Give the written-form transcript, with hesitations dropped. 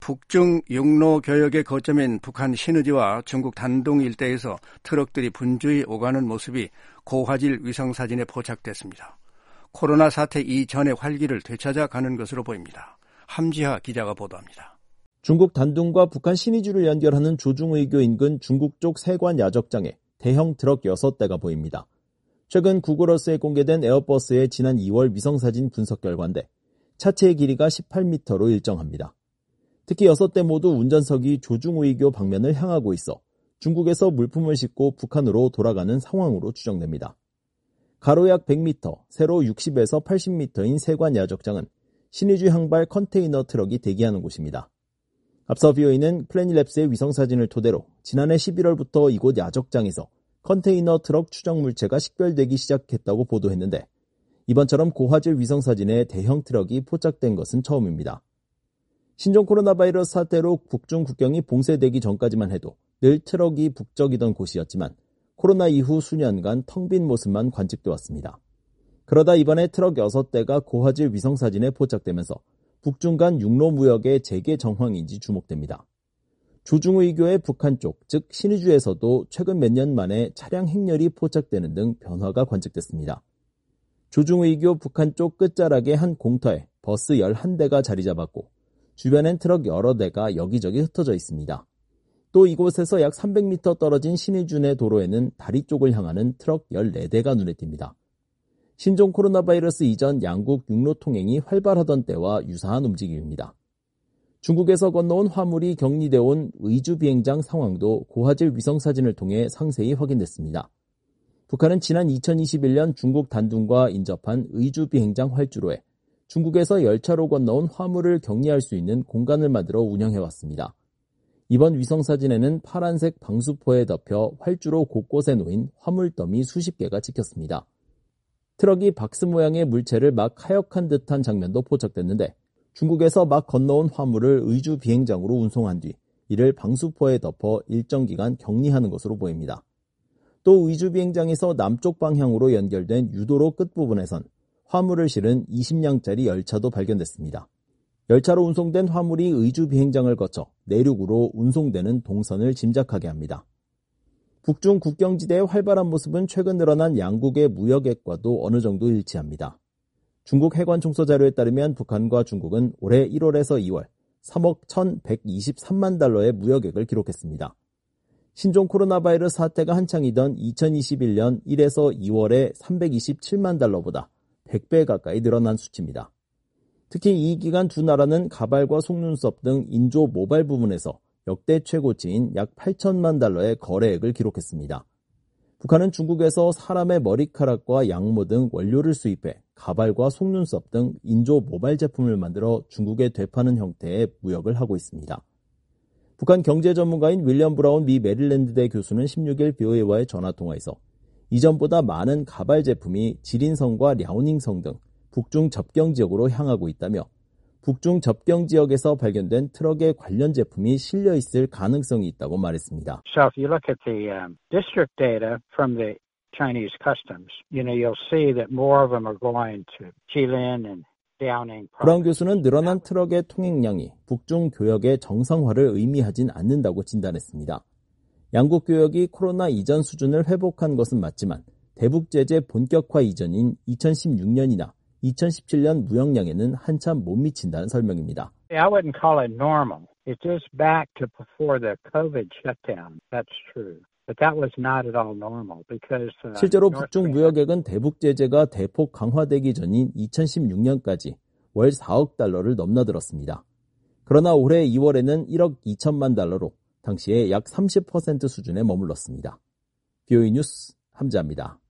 북중 육로 교역의 거점인 북한 신의주와 중국 단둥 일대에서 트럭들이 분주히 오가는 모습이 고화질 위성사진에 포착됐습니다. 코로나 사태 이전의 활기를 되찾아가는 것으로 보입니다. 함지하 기자가 보도합니다. 중국 단둥과 북한 신의주를 연결하는 조중의교 인근 중국 쪽 세관 야적장에 대형 트럭 6대가 보입니다. 최근 구글어스에 공개된 에어버스의 지난 2월 위성사진 분석 결과인데 차체의 길이가 18m로 일정합니다. 특히 6대 모두 운전석이 조중의교 방면을 향하고 있어 중국에서 물품을 싣고 북한으로 돌아가는 상황으로 추정됩니다. 가로 약 100m, 세로 60에서 80m인 세관 야적장은 신의주 항발 컨테이너 트럭이 대기하는 곳입니다. 앞서 BOA는 플래닛랩스의 위성사진을 토대로 지난해 11월부터 이곳 야적장에서 컨테이너 트럭 추정 물체가 식별되기 시작했다고 보도했는데 이번처럼 고화질 위성사진에 대형 트럭이 포착된 것은 처음입니다. 신종 코로나 바이러스 사태로 북중 국경이 봉쇄되기 전까지만 해도 늘 트럭이 북적이던 곳이었지만 코로나 이후 수년간 텅 빈 모습만 관측돼 왔습니다. 그러다 이번에 트럭 6대가 고화질 위성사진에 포착되면서 북중 간 육로 무역의 재개 정황인지 주목됩니다. 조중의교의 북한 쪽, 즉 신의주에서도 최근 몇 년 만에 차량 행렬이 포착되는 등 변화가 관측됐습니다. 조중의교 북한 쪽 끝자락의 한 공터에 버스 11대가 자리 잡았고 주변엔 트럭 여러 대가 여기저기 흩어져 있습니다. 또 이곳에서 약 300m 떨어진 신의주 내 도로에는 다리 쪽을 향하는 트럭 14대가 눈에 띕니다. 신종 코로나 바이러스 이전 양국 육로 통행이 활발하던 때와 유사한 움직임입니다. 중국에서 건너온 화물이 격리되어 온 의주 비행장 상황도 고화질 위성사진을 통해 상세히 확인됐습니다. 북한은 지난 2021년 중국 단둥과 인접한 의주 비행장 활주로에 중국에서 열차로 건너온 화물을 격리할 수 있는 공간을 만들어 운영해왔습니다. 이번 위성사진에는 파란색 방수포에 덮여 활주로 곳곳에 놓인 화물더미 수십 개가 찍혔습니다. 트럭이 박스 모양의 물체를 막 하역한 듯한 장면도 포착됐는데 중국에서 막 건너온 화물을 의주 비행장으로 운송한 뒤 이를 방수포에 덮어 일정 기간 격리하는 것으로 보입니다. 또 의주 비행장에서 남쪽 방향으로 연결된 유도로 끝부분에선 화물을 실은 20량짜리 열차도 발견됐습니다. 열차로 운송된 화물이 의주 비행장을 거쳐 내륙으로 운송되는 동선을 짐작하게 합니다. 북중 국경지대의 활발한 모습은 최근 늘어난 양국의 무역액과도 어느 정도 일치합니다. 중국 해관 총서 자료에 따르면 북한과 중국은 올해 1월에서 2월 3억 1,123만 달러의 무역액을 기록했습니다. 신종 코로나 바이러스 사태가 한창이던 2021년 1에서 2월에 327만 달러보다 100배 가까이 늘어난 수치입니다. 특히 이 기간 두 나라는 가발과 속눈썹 등 인조 모발 부문에서 역대 최고치인 약 8천만 달러의 거래액을 기록했습니다. 북한은 중국에서 사람의 머리카락과 양모 등 원료를 수입해 가발과 속눈썹 등 인조 모발 제품을 만들어 중국에 되파는 형태의 무역을 하고 있습니다. 북한 경제 전문가인 윌리엄 브라운 미 메릴랜드대 교수는 16일 BOA와의 전화통화에서 이전보다 많은 가발 제품이 지린성과 랴오닝성 등 북중 접경 지역으로 향하고 있다며 북중 접경 지역에서 발견된 트럭의 관련 제품이 실려 있을 가능성이 있다고 말했습니다. So if you look at the district data from the Chinese customs, you'll see that more of them are going to Jilin and Liaoning. 브라운 교수는 늘어난 트럭의 통행량이 북중 교역의 정상화를 의미하진 않는다고 진단했습니다. 양국 교역이 코로나 이전 수준을 회복한 것은 맞지만 대북 제재 본격화 이전인 2016년이나 2017년 무역량에는 한참 못 미친다는 설명입니다. I wouldn't call it normal. It's just back to before the COVID shutdown. That's true. But that was not at all normal because 실제로 북중 무역액은 대북 제재가 대폭 강화되기 전인 2016년까지 월 4억 달러를 넘나들었습니다. 그러나 올해 2월에는 1억 2천만 달러로 당시에 약 30% 수준에 머물렀습니다. BOA 뉴스 함지아입니다.